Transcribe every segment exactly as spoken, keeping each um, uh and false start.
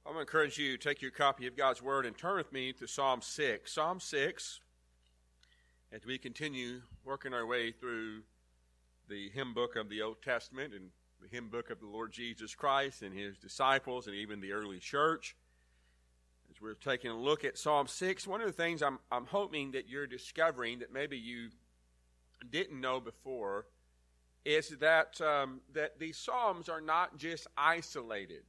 I'm going to encourage you to take your copy of God's Word and turn with me to Psalm six. Psalm six, as we continue working our way through the hymn book of the Old Testament and the hymn book of the Lord Jesus Christ and His disciples and even the early church. As we're taking a look at Psalm six, one of the things I'm, I'm hoping that you're discovering that maybe you didn't know before is that, um, that these Psalms are not just isolated.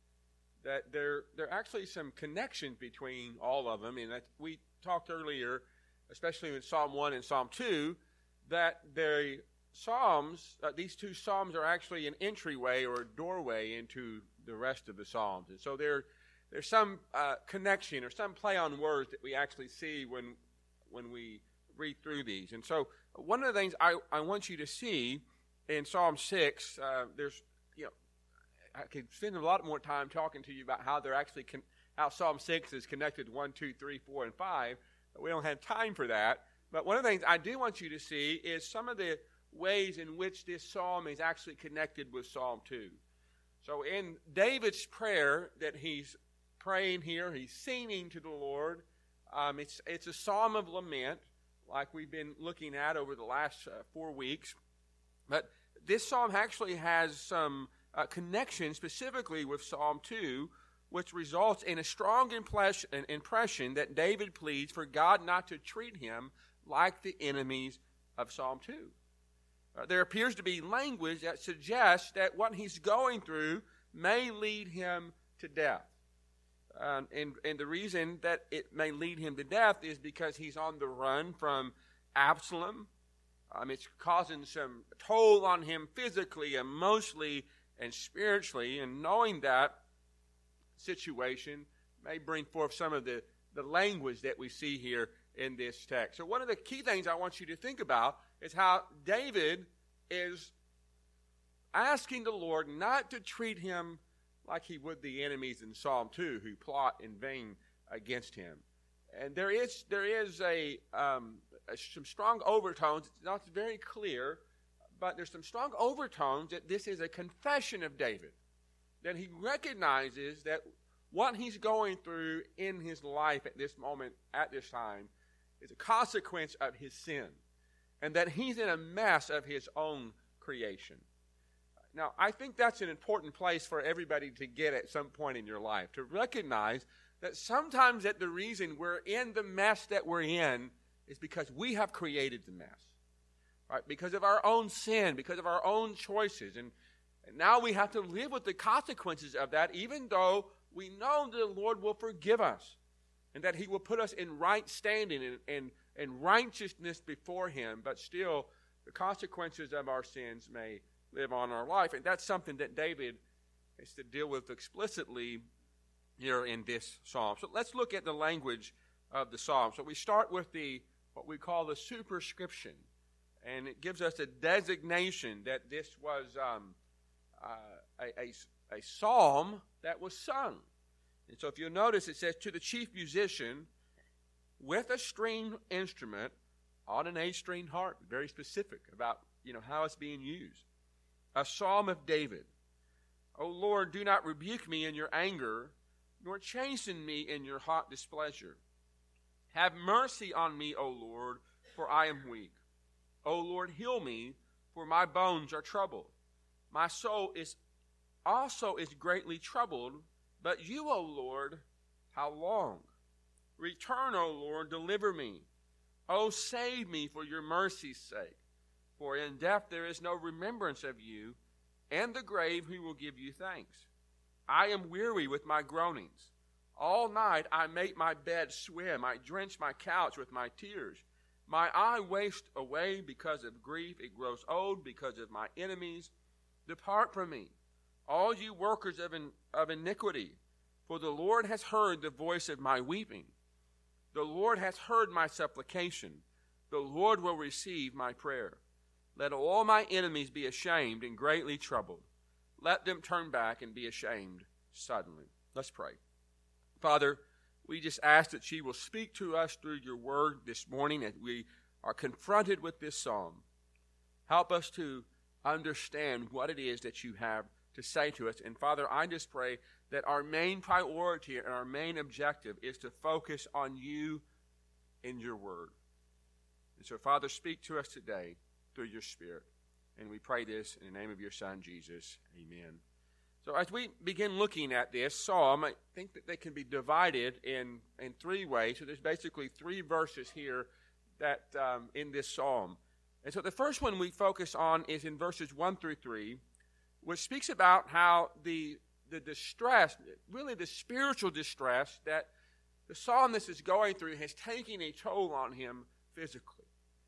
That there, there are actually some connections between all of them. And that we talked earlier, especially in Psalm one and Psalm two, that the Psalms, uh, these two Psalms are actually an entryway or a doorway into the rest of the Psalms. And so there, there's some uh, connection or some play on words that we actually see when, when we read through these. And so one of the things I, I want you to see in Psalm six, uh, there's, you know, I could spend a lot more time talking to you about how they're actually con- how Psalm six is connected one, two, three, four, and five. But we don't have time for that. But one of the things I do want you to see is some of the ways in which this psalm is actually connected with Psalm two. So in David's prayer that he's praying here, he's singing to the Lord. Um, it's it's a psalm of lament, like we've been looking at over the last uh, four weeks. But this psalm actually has some Uh, connection specifically with Psalm two, which results in a strong impression that David pleads for God not to treat him like the enemies of Psalm two. Uh, there appears to be language that suggests that what he's going through may lead him to death. Uh, and, and the reason that it may lead him to death is because he's on the run from Absalom. Um, it's causing some toll on him physically, emotionally, and spiritually, and knowing that situation may bring forth some of the, the language that we see here in this text. So one of the key things I want you to think about is how David is asking the Lord not to treat him like he would the enemies in Psalm two who plot in vain against him. And there is there is a, um, a some strong overtones. It's not very clear, but there's some strong overtones that this is a confession of David, that he recognizes that what he's going through in his life at this moment, at this time, is a consequence of his sin, and that he's in a mess of his own creation. Now, I think that's an important place for everybody to get at some point in your life, to recognize that sometimes that the reason we're in the mess that we're in is because we have created the mess. Right, because of our own sin, because of our own choices. And, and now we have to live with the consequences of that, even though we know that the Lord will forgive us and that He will put us in right standing and, and, and righteousness before Him. But still, the consequences of our sins may live on our life. And that's something that David is to deal with explicitly here in this psalm. So let's look at the language of the psalm. So we start with the what we call the superscription. And it gives us a designation that this was um, uh, a, a, a psalm that was sung. And so if you'll notice, it says, to the chief musician with a string instrument on an A-string harp. Very specific about, you know, how it's being used. A psalm of David. O Lord, do not rebuke me in your anger, nor chasten me in your hot displeasure. Have mercy on me, O Lord, for I am weak. O Lord, heal me, for my bones are troubled. My soul is also is greatly troubled, but you, O Lord, how long? Return, O Lord, deliver me. O save me for your mercy's sake. For in death there is no remembrance of you, and the grave who will give you thanks. I am weary with my groanings. All night I make my bed swim. I drench my couch with my tears. My eye wastes away because of grief. It grows old because of my enemies. Depart from me, all you workers of, in, of iniquity, for the Lord has heard the voice of my weeping. The Lord has heard my supplication. The Lord will receive my prayer. Let all my enemies be ashamed and greatly troubled. Let them turn back and be ashamed suddenly. Let's pray. Father, we just ask that you will speak to us through your word this morning as we are confronted with this psalm. Help us to understand what it is that you have to say to us. And Father, I just pray that our main priority and our main objective is to focus on you and your word. And so, Father, speak to us today through your Spirit. And we pray this in the name of your Son, Jesus. Amen. So as we begin looking at this psalm, I think that they can be divided in, in three ways. So there's basically three verses here that um, in this psalm. And so the first one we focus on is in verses one through three, which speaks about how the, the distress, really the spiritual distress that the psalmist is going through has taken a toll on him physically.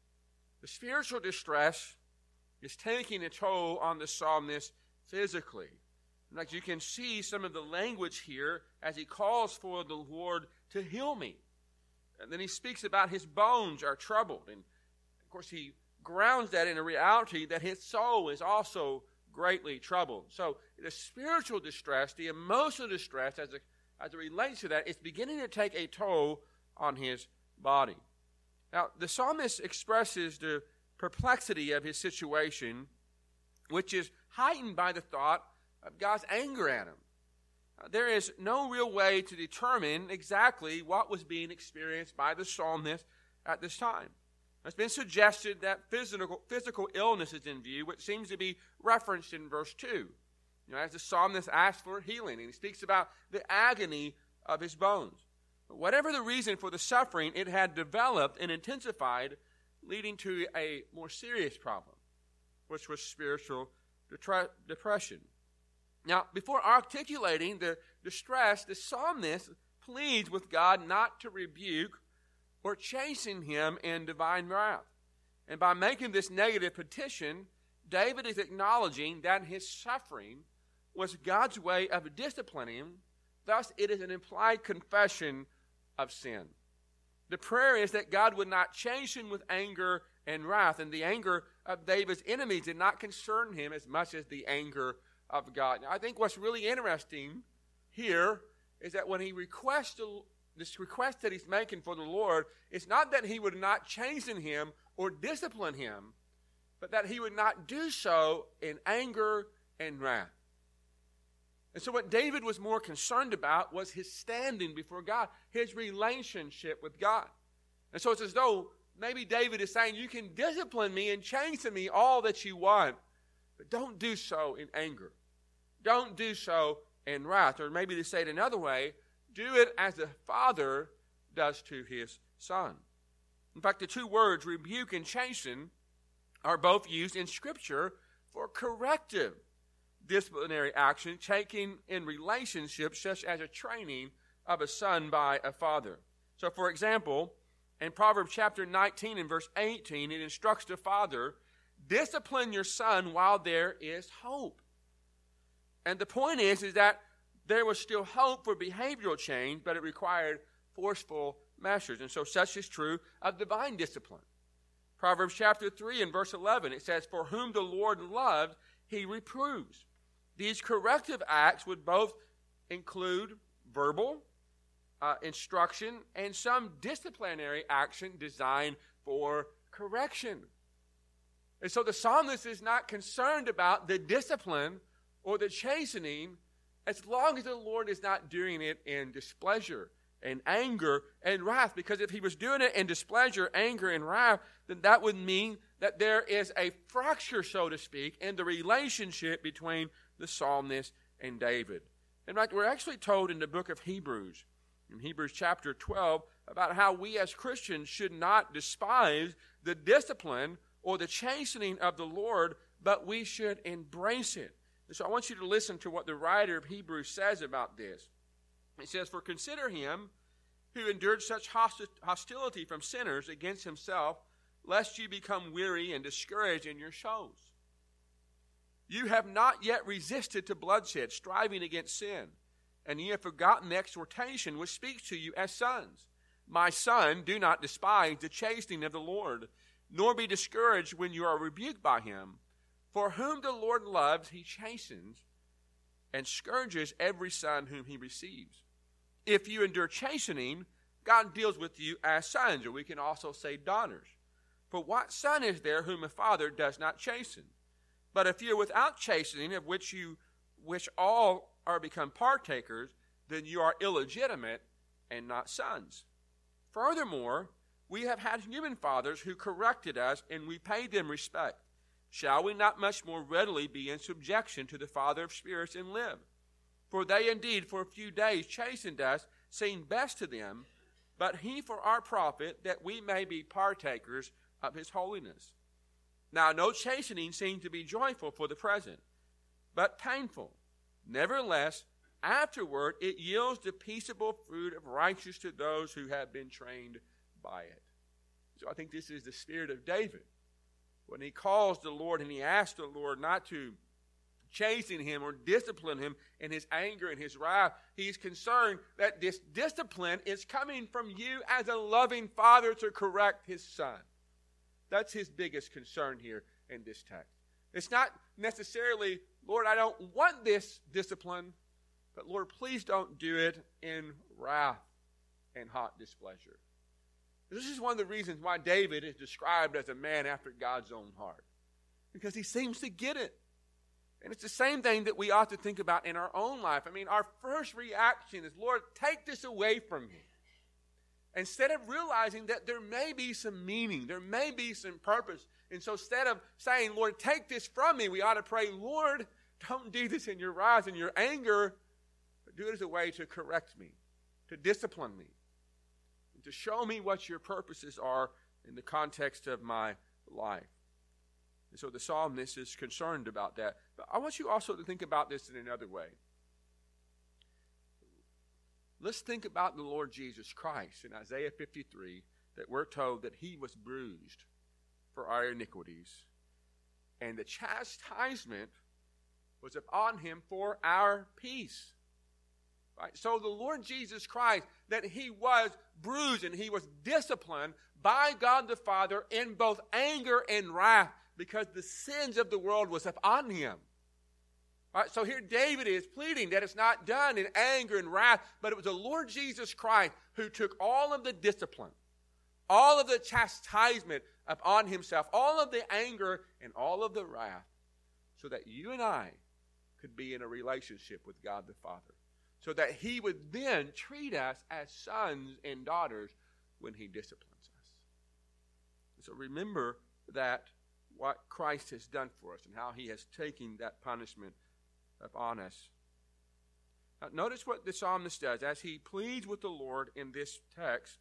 The spiritual distress is taking a toll on the psalmist physically. Like you can see some of the language here as he calls for the Lord to heal me. And then he speaks about his bones are troubled. And of course he grounds that in a reality that his soul is also greatly troubled. So the spiritual distress, the emotional distress as it, as it relates to that, is beginning to take a toll on his body. Now the psalmist expresses the perplexity of his situation, which is heightened by the thought of God's anger at him. Uh, there is no real way to determine exactly what was being experienced by the psalmist at this time. It's been suggested that physical, physical illness is in view, which seems to be referenced in verse two. You know, as the psalmist asks for healing, and he speaks about the agony of his bones. But whatever the reason for the suffering, it had developed and intensified, leading to a more serious problem, which was spiritual detre- depression. Now, before articulating the distress, the psalmist pleads with God not to rebuke or chasten him in divine wrath. And by making this negative petition, David is acknowledging that his suffering was God's way of disciplining him. Thus, it is an implied confession of sin. The prayer is that God would not chasten with anger and wrath, and the anger of David's enemies did not concern him as much as the anger of God. Now, I think what's really interesting here is that when he requests to, this request that he's making for the Lord, it's not that he would not chasten him or discipline him, but that he would not do so in anger and wrath. And so what David was more concerned about was his standing before God, his relationship with God. And so it's as though maybe David is saying, you can discipline me and chasten me all that you want, but don't do so in anger. Don't do so in wrath. Or maybe to say it another way, do it as a father does to his son. In fact, the two words, rebuke and chasten, are both used in Scripture for corrective disciplinary action taken in relationships such as a training of a son by a father. So, for example, in Proverbs chapter nineteen and verse eighteen, it instructs the father, discipline your son while there is hope. And the point is, is that there was still hope for behavioral change, but it required forceful measures. And so such is true of divine discipline. Proverbs chapter three and verse eleven, it says, for whom the Lord loves, he reproves. These corrective acts would both include verbal uh, instruction and some disciplinary action designed for correction. And so the psalmist is not concerned about the discipline or the chastening as long as the Lord is not doing it in displeasure and anger and wrath. Because if he was doing it in displeasure, anger, and wrath, then that would mean that there is a fracture, so to speak, in the relationship between the psalmist and David. In fact, we're actually told in the book of Hebrews, in Hebrews chapter twelve, about how we as Christians should not despise the discipline or the chastening of the Lord, but we should embrace it. And so I want you to listen to what the writer of Hebrews says about this. It says, for consider him who endured such hosti- hostility from sinners against himself, lest you become weary and discouraged in your souls. You have not yet resisted to bloodshed, striving against sin, and ye have forgotten the exhortation which speaks to you as sons. My son, do not despise the chastening of the Lord, nor be discouraged when you are rebuked by him. For whom the Lord loves, he chastens, and scourges every son whom he receives. If you endure chastening, God deals with you as sons, or we can also say daughters. For what son is there whom a father does not chasten? But if you are without chastening, of which you which all are become partakers, then you are illegitimate and not sons. Furthermore, we have had human fathers who corrected us, and we paid them respect. Shall we not much more readily be in subjection to the Father of spirits and live? For they indeed for a few days chastened us, seemed best to them, but he for our profit, that we may be partakers of his holiness. Now no chastening seemed to be joyful for the present, but painful. Nevertheless, afterward it yields the peaceable fruit of righteousness to those who have been trained by it. So I think this is the spirit of David. When he calls the Lord and he asks the Lord not to chasten him or discipline him in his anger and his wrath, he's concerned that this discipline is coming from you as a loving father to correct his son. That's his biggest concern here in this text. It's not necessarily, Lord, I don't want this discipline, but Lord, please don't do it in wrath and hot displeasure. This is one of the reasons why David is described as a man after God's own heart, because he seems to get it. And it's the same thing that we ought to think about in our own life. I mean, our first reaction is, Lord, take this away from me. Instead of realizing that there may be some meaning, there may be some purpose. And so instead of saying, Lord, take this from me, we ought to pray, Lord, don't do this in your wrath and your anger, but do it as a way to correct me, to discipline me, and to show me what your purposes are in the context of my life. And so the psalmist is concerned about that. But I want you also to think about this in another way. Let's think about the Lord Jesus Christ in Isaiah fifty-three, that we're told that he was bruised for our iniquities, and the chastisement was upon him for our peace. Right? So the Lord Jesus Christ, that he was bruised and he was disciplined by God the Father in both anger and wrath, because the sins of the world was upon him. Right, so here David is pleading that it's not done in anger and wrath, but it was the Lord Jesus Christ who took all of the discipline, all of the chastisement upon himself, all of the anger and all of the wrath, so that you and I could be in a relationship with God the Father, so that he would then treat us as sons and daughters when he disciplines us. So remember that what Christ has done for us and how he has taken that punishment upon us. Now, notice what the psalmist does as he pleads with the Lord in this text.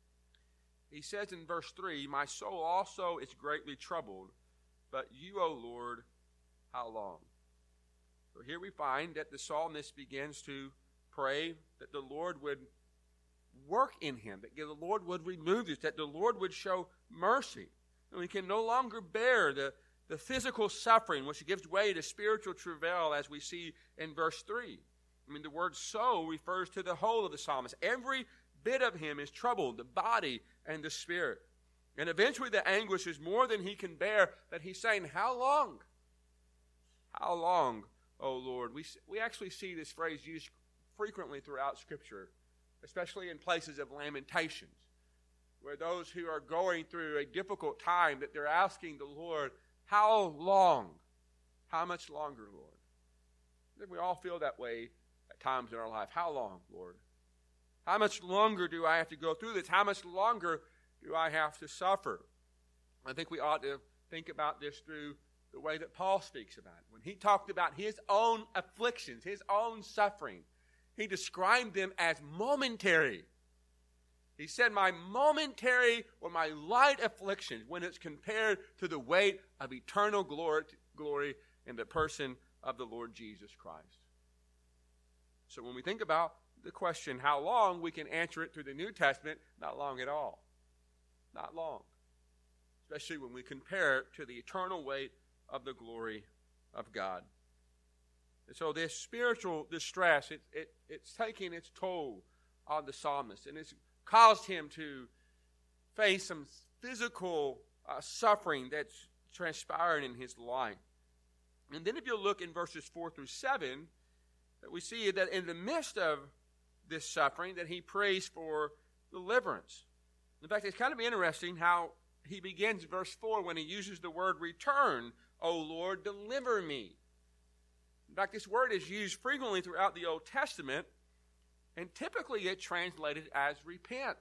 He says in verse three, my soul also is greatly troubled, but you, O Lord, how long? So here we find that the psalmist begins to pray that the Lord would work in him, that the Lord would remove this, that the Lord would show mercy. And we can no longer bear the, the physical suffering, which gives way to spiritual travail, as we see in verse three. I mean, the word soul refers to the whole of the psalmist. Every bit of him is troubled, the body and the spirit. And eventually the anguish is more than he can bear, that he's saying, how long? How long, O Lord? We, we actually see this phrase used frequently throughout Scripture, especially in places of lamentations, where those who are going through a difficult time, that they're asking the Lord, how long? How much longer, Lord? And we all feel that way at times in our life. How long, Lord? How much longer do I have to go through this? How much longer do I have to suffer? I think we ought to think about this through the way that Paul speaks about it. When he talked about his own afflictions, his own suffering, he described them as momentary. He said, my momentary or my light afflictions, when it's compared to the weight of eternal glory, glory in the person of the Lord Jesus Christ. So when we think about the question, how long, we can answer it through the New Testament, not long at all. Not long. Especially when we compare it to the eternal weight of the glory of God. And so this spiritual distress, it, it, it's taking its toll on the psalmist, and it's caused him to face some physical uh, suffering that's transpiring in his life. And then if you look in verses four through seven, that we see that in the midst of this suffering, that he prays for deliverance. In fact, it's kind of interesting how he begins verse four when he uses the word return. O Lord, deliver me. In fact, this word is used frequently throughout the Old Testament, and typically it's translated as repent.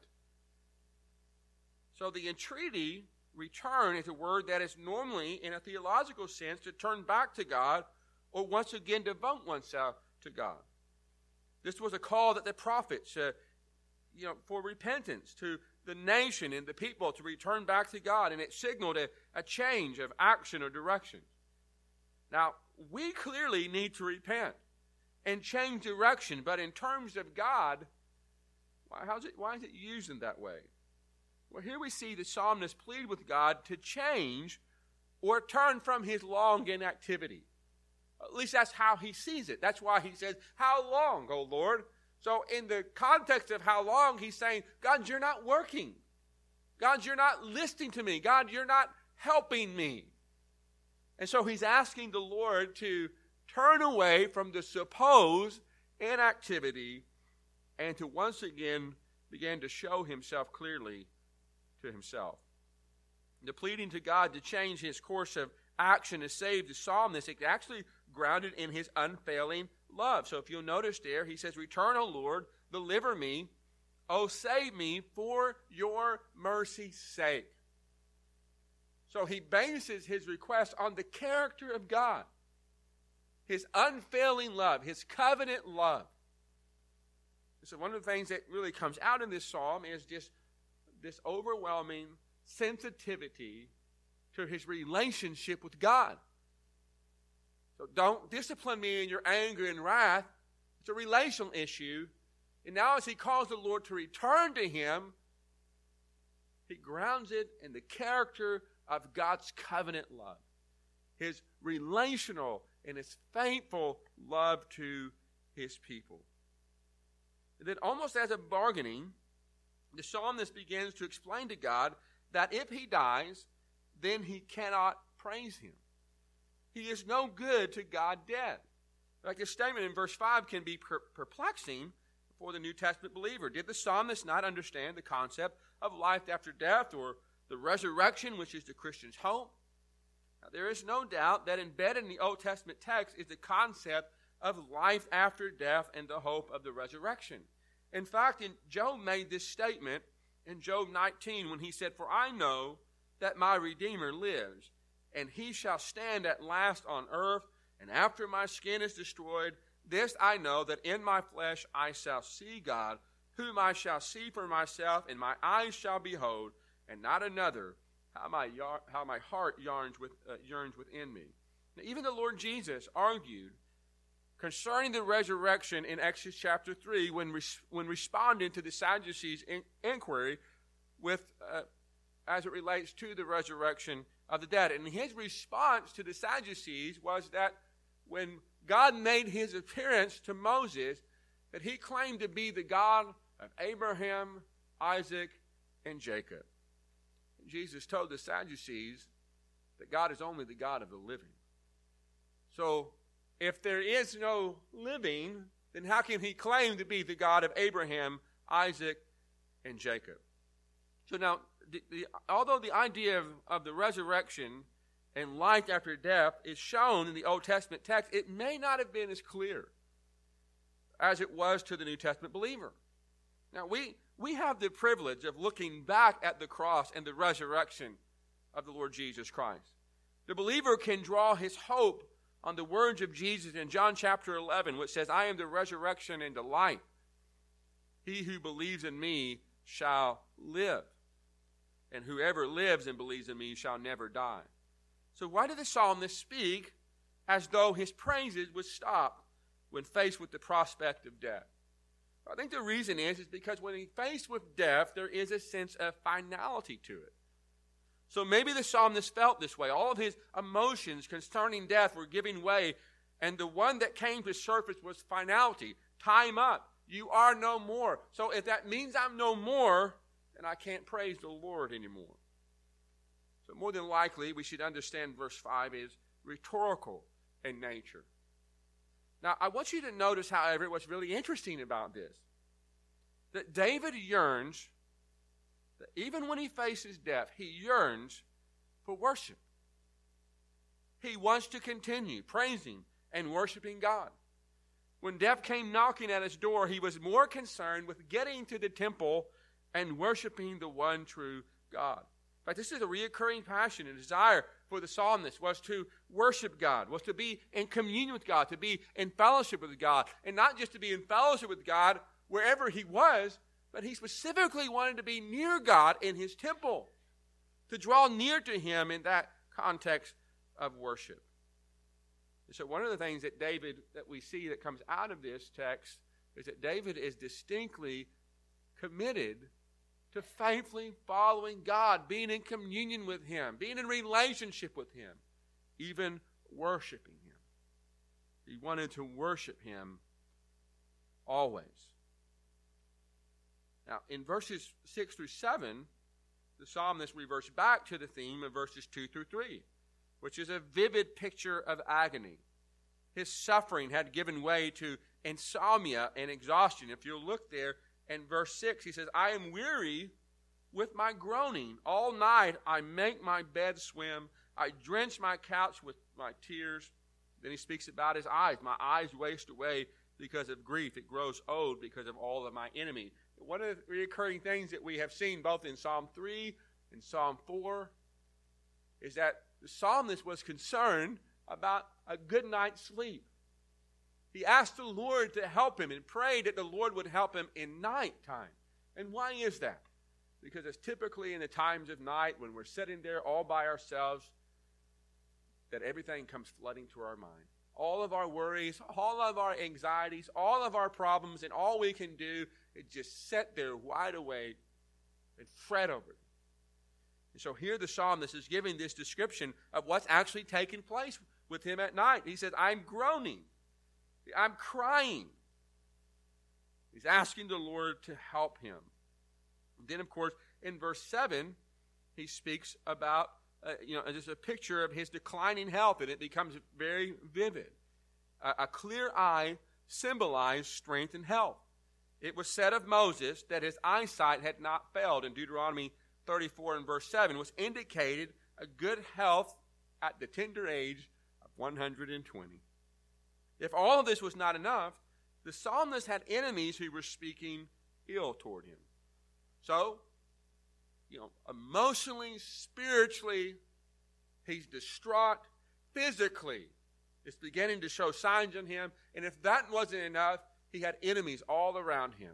So the entreaty, return, is a word that is normally, in a theological sense, to turn back to God or once again devote oneself to God. This was a call that the prophets, uh, you know, for repentance to the nation and the people to return back to God, and it signaled a, a change of action or direction. Now, we clearly need to repent and change direction, but in terms of God, why, how's it, why is it used in that way? Well, here we see the psalmist plead with God to change or turn from his long inactivity. At least that's how he sees it. That's why he says, how long, O Lord? So in the context of how long, he's saying, God, you're not working. God, you're not listening to me. God, you're not helping me. And so he's asking the Lord to turn away from the supposed inactivity and to once again begin to show himself clearly to himself. The pleading to God to change his course of action to save the psalmist, it's actually grounded in his unfailing love. So if you'll notice there, he says, return, O Lord, deliver me, O save me for your mercy's sake. So he bases his request on the character of God, his unfailing love, his covenant love. So one of the things that really comes out in this psalm is just this overwhelming sensitivity to his relationship with God. So don't discipline me in your anger and wrath. It's a relational issue. And now as he calls the Lord to return to him, he grounds it in the character of God's covenant love, his relational and his faithful love to his people. And then almost as a bargaining, the psalmist begins to explain to God that if he dies, then he cannot praise him. He is no good to God dead. Like this statement in verse five can be per- perplexing for the New Testament believer. Did the psalmist not understand the concept of life after death or the resurrection, which is the Christian's hope? Now, there is no doubt that embedded in the Old Testament text is the concept of life after death and the hope of the resurrection. In fact, in, Job made this statement in Job nineteen when he said, for I know that my Redeemer lives, and he shall stand at last on earth, and after my skin is destroyed, this I know, that in my flesh I shall see God, whom I shall see for myself, and my eyes shall behold, and not another, how my, yar- how my heart yearns, with, uh, yearns within me. Now, even the Lord Jesus argued concerning the resurrection in Exodus chapter three when, res- when responding to the Sadducees' in- inquiry with, uh, as it relates to the resurrection of the dead. And his response to the Sadducees was that when God made his appearance to Moses, that he claimed to be the God of Abraham, Isaac, and Jacob. And Jesus told the Sadducees that God is only the God of the living. So, if there is no living, then how can he claim to be the God of Abraham, Isaac, and Jacob? So now, the, the, although the idea of, of the resurrection and life after death is shown in the Old Testament text, it may not have been as clear as it was to the New Testament believer. Now, we, we have the privilege of looking back at the cross and the resurrection of the Lord Jesus Christ. The believer can draw his hope on the words of Jesus in John chapter eleven, which says, I am the resurrection and the life. He who believes in me shall live, and whoever lives and believes in me shall never die. So why did the psalmist speak as though his praises would stop when faced with the prospect of death? I think the reason is, is because when he's faced with death, there is a sense of finality to it. So maybe the psalmist felt this way. All of his emotions concerning death were giving way, and the one that came to surface was finality. Time up. You are no more. So if that means I'm no more, then I can't praise the Lord anymore. So more than likely, we should understand verse five is rhetorical in nature. Now, I want you to notice, however, what's really interesting about this. That David yearns, that even when he faces death, he yearns for worship. He wants to continue praising and worshiping God. When death came knocking at his door, he was more concerned with getting to the temple and worshiping the one true God. In fact, this is a reoccurring passion and desire for the psalmist, was to worship God, was to be in communion with God, to be in fellowship with God, and not just to be in fellowship with God wherever he was, but he specifically wanted to be near God in his temple, to draw near to him in that context of worship. And so one of the things that David, that we see that comes out of this text, is that David is distinctly committed to faithfully following God, being in communion with him, being in relationship with him, even worshiping him. He wanted to worship him always. Now, in verses six through seven, the psalmist reverts back to the theme of verses two through three, which is a vivid picture of agony. His suffering had given way to insomnia and exhaustion. If you look there in verse six, he says, I am weary with my groaning. All night I make my bed swim. I drench my couch with my tears. Then he speaks about his eyes. My eyes waste away because of grief. It grows old because of all of my enemies. One of the recurring things that we have seen both in Psalm three and Psalm four is that the psalmist was concerned about a good night's sleep. He asked the Lord to help him and prayed that the Lord would help him in nighttime. And why is that? Because it's typically in the times of night when we're sitting there all by ourselves that everything comes flooding to our mind. All of our worries, all of our anxieties, all of our problems, and all we can do is just sit there wide awake and fret over it. And so here the psalmist is giving this description of what's actually taking place with him at night. He says, I'm groaning. I'm crying. He's asking the Lord to help him. And then, of course, in verse seven, he speaks about, uh, you know, just a picture of his declining health, and it becomes very vivid. Uh, a clear eye symbolized strength and health. It was said of Moses that his eyesight had not failed. In Deuteronomy thirty-four and verse seven was indicated a good health at the tender age of one hundred twenty. If all of this was not enough, the psalmist had enemies who were speaking ill toward him. So, you know, emotionally, spiritually, he's distraught. Physically, it's beginning to show signs in him. And if that wasn't enough, he had enemies all around him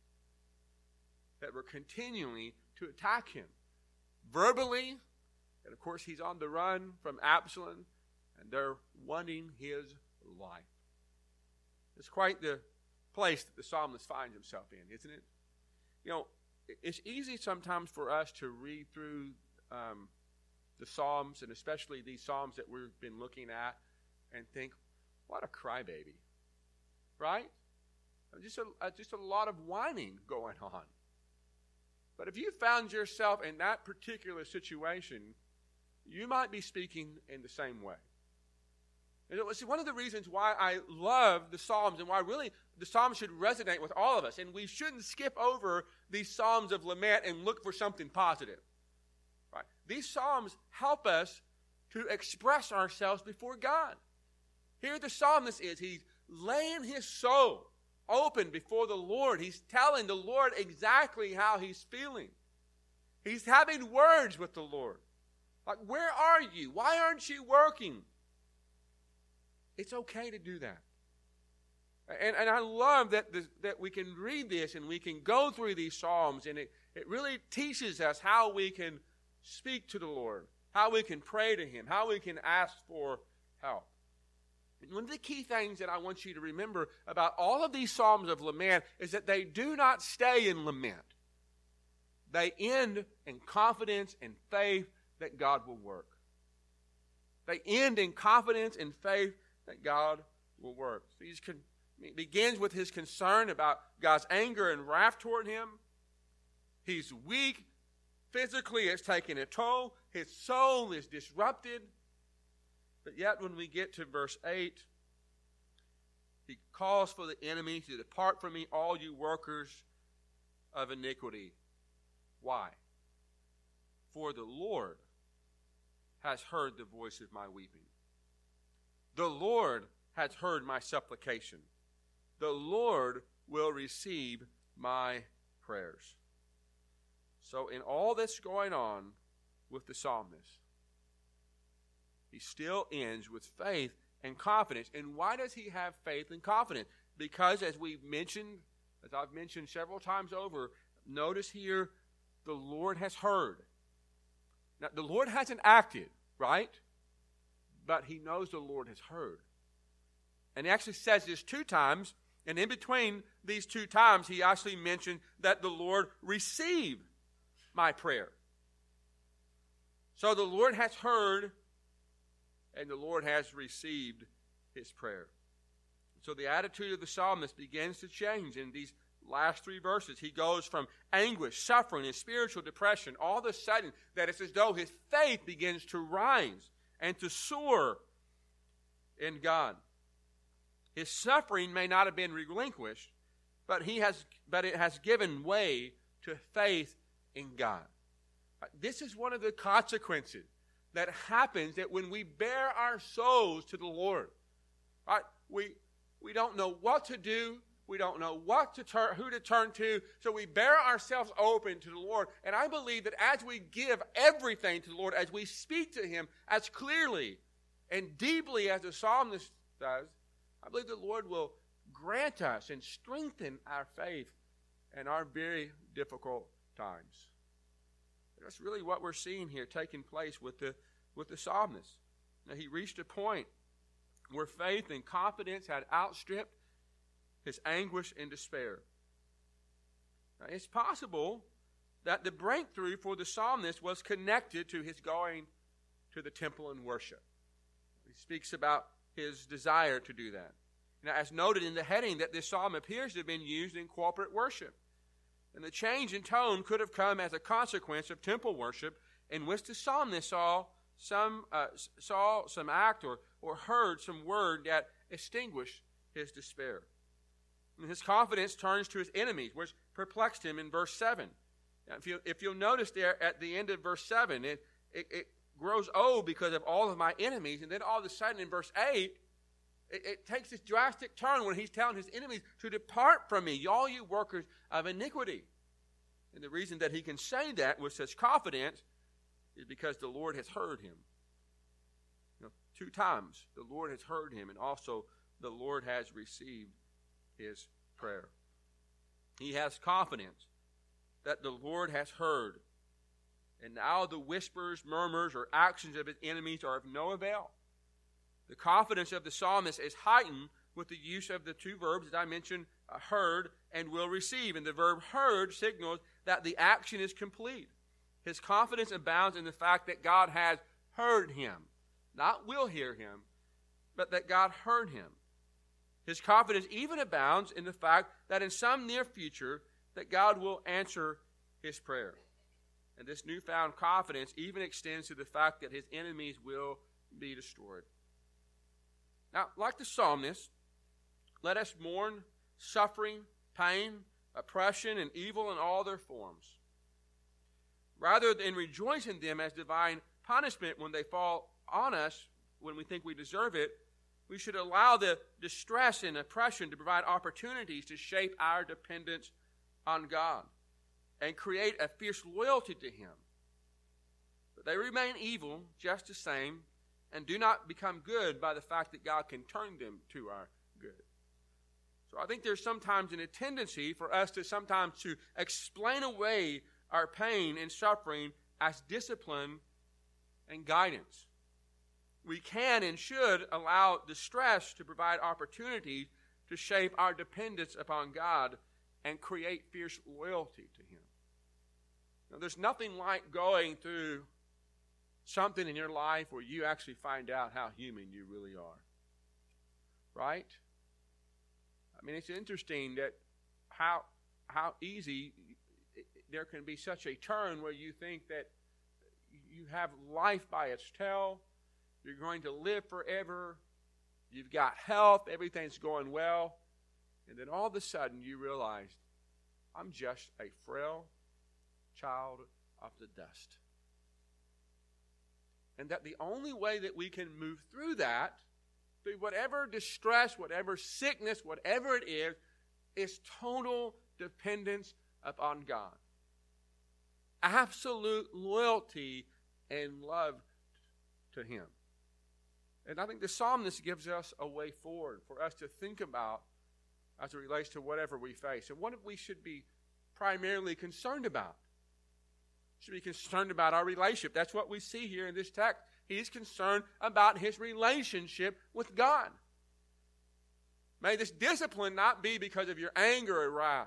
that were continually to attack him. Verbally, and of course he's on the run from Absalom, and they're wanting his life. It's quite the place that the psalmist finds himself in, isn't it? You know, it's easy sometimes for us to read through um, the Psalms, and especially these Psalms that we've been looking at, and think, what a crybaby, right? Just a, uh, just a lot of whining going on. But if you found yourself in that particular situation, you might be speaking in the same way. And it was one of the reasons why I love the Psalms and why really the Psalms should resonate with all of us. And we shouldn't skip over these Psalms of lament and look for something positive. Right? These Psalms help us to express ourselves before God. Here the psalmist is. He's laying his soul open before the Lord. He's telling the Lord exactly how he's feeling. He's having words with the Lord. Like, where are you? Why aren't you working? It's okay to do that. And, and I love that, this, that we can read this and we can go through these Psalms, and it, it really teaches us how we can speak to the Lord, how we can pray to him, how we can ask for help. And one of the key things that I want you to remember about all of these Psalms of lament is that they do not stay in lament. They end in confidence and faith that God will work. They end in confidence and faith that God will work. So he con- begins with his concern about God's anger and wrath toward him. He's weak. Physically, it's taking a toll. His soul is disrupted. But yet when we get to verse eight, he calls for the enemy to depart from me, all you workers of iniquity. Why? For the Lord has heard the voice of my weeping. The Lord has heard my supplication. The Lord will receive my prayers. So in all that's going on with the psalmist, he still ends with faith and confidence. And why does he have faith and confidence? Because as we've mentioned, as I've mentioned several times over, notice here, the Lord has heard. Now, the Lord hasn't acted, right? But he knows the Lord has heard. And he actually says this two times, and in between these two times, he actually mentioned that the Lord received my prayer. So the Lord has heard, and the Lord has received his prayer. So the attitude of the psalmist begins to change in these last three verses. He goes from anguish, suffering, and spiritual depression, all of a sudden that it's as though his faith begins to rise and to soar in God. His suffering may not have been relinquished, but he has, but it has given way to faith in God. This is one of the consequences that happens that when we bare our souls to the Lord, right? We we don't know what to do. We don't know what to turn, who to turn to. So we bear ourselves open to the Lord. And I believe that as we give everything to the Lord, as we speak to him as clearly and deeply as the psalmist does, I believe the Lord will grant us and strengthen our faith in our very difficult times. That's really what we're seeing here taking place with the, with the psalmist. Now, he reached a point where faith and confidence had outstripped his anguish and despair. Now, it's possible that the breakthrough for the psalmist was connected to his going to the temple and worship. He speaks about his desire to do that. Now, as noted in the heading, that this psalm appears to have been used in corporate worship. And the change in tone could have come as a consequence of temple worship in which the psalmist saw some uh, saw some act or, or heard some word that extinguished his despair. And his confidence turns to his enemies, which perplexed him in verse seven. Now, if, you, if you'll notice there at the end of verse seven, it, it, it grows old because of all of my enemies. And then all of a sudden in verse eight, it, it takes this drastic turn when he's telling his enemies to depart from me, all you workers of iniquity. And the reason that he can say that with such confidence is because the Lord has heard him. You know, two times the Lord has heard him, and also the Lord has received his prayer. He has confidence that the Lord has heard, and now the whispers, murmurs, or actions of his enemies are of no avail. The confidence of the psalmist is heightened with the use of the two verbs that I mentioned, uh, heard and will receive. And the verb heard signals that the action is complete. His confidence abounds in the fact that God has heard him. Not will hear him, but that God heard him. His confidence even abounds in the fact that in some near future that God will answer his prayer. And this newfound confidence even extends to the fact that his enemies will be destroyed. Now, like the psalmist, let us mourn suffering, pain, oppression, and evil in all their forms. Rather than rejoicing them as divine punishment when they fall on us, when we think we deserve it, we should allow the distress and oppression to provide opportunities to shape our dependence on God and create a fierce loyalty to him. But they remain evil just the same and do not become good by the fact that God can turn them to our good. So I think there's sometimes a tendency for us to sometimes to explain away our pain and suffering as discipline and guidance. We can and should allow distress to provide opportunities to shape our dependence upon God and create fierce loyalty to him. Now, there's nothing like going through something in your life where you actually find out how human you really are. Right? I mean, it's interesting that how how easy there can be such a turn where you think that you have life by its tail, you're going to live forever, you've got health, everything's going well, and then all of a sudden you realize, I'm just a frail child of the dust. And that the only way that we can move through that through whatever distress, whatever sickness, whatever it is, is total dependence upon God. Absolute loyalty and love to Him. And I think the psalmist gives us a way forward for us to think about as it relates to whatever we face. And what we should be primarily concerned about. We should be concerned about our relationship. That's what we see here in this text. He's concerned about his relationship with God. May this discipline not be because of your anger or wrath.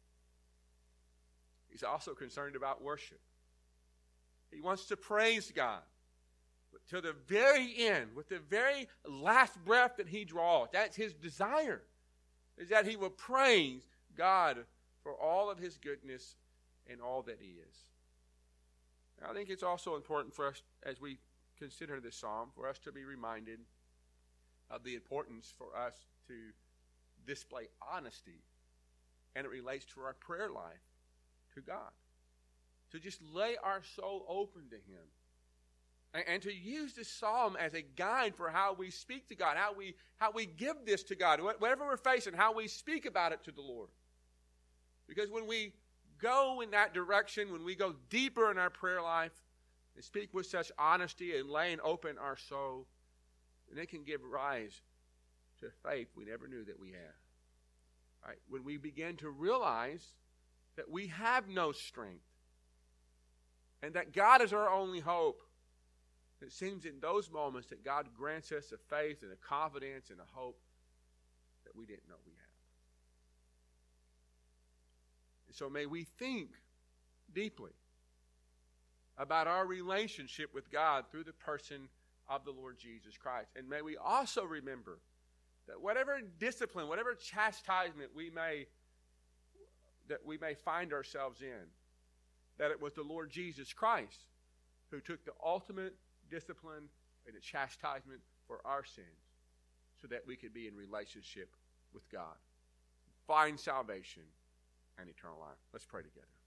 He's also concerned about worship. He wants to praise God. But to the very end, with the very last breath that he draws, that's his desire, is that he will praise God for all of his goodness and all that he is. I think it's also important for us, as we consider this psalm, for us to be reminded of the importance for us to display honesty, and it relates to our prayer life to God. To just lay our soul open to Him. And, and to use this psalm as a guide for how we speak to God, how we, how we give this to God, whatever we're facing, how we speak about it to the Lord. Because when we go in that direction, when we go deeper in our prayer life, and speak with such honesty and laying open our soul, then it can give rise to faith we never knew that we had. Right? When we begin to realize that we have no strength and that God is our only hope, it seems in those moments that God grants us a faith and a confidence and a hope that we didn't know we had. And so may we think deeply about our relationship with God through the person of the Lord Jesus Christ. And may we also remember that whatever discipline, whatever chastisement we may that we may find ourselves in, that it was the Lord Jesus Christ who took the ultimate discipline and the chastisement for our sins so that we could be in relationship with God, find salvation and eternal life. Let's pray together.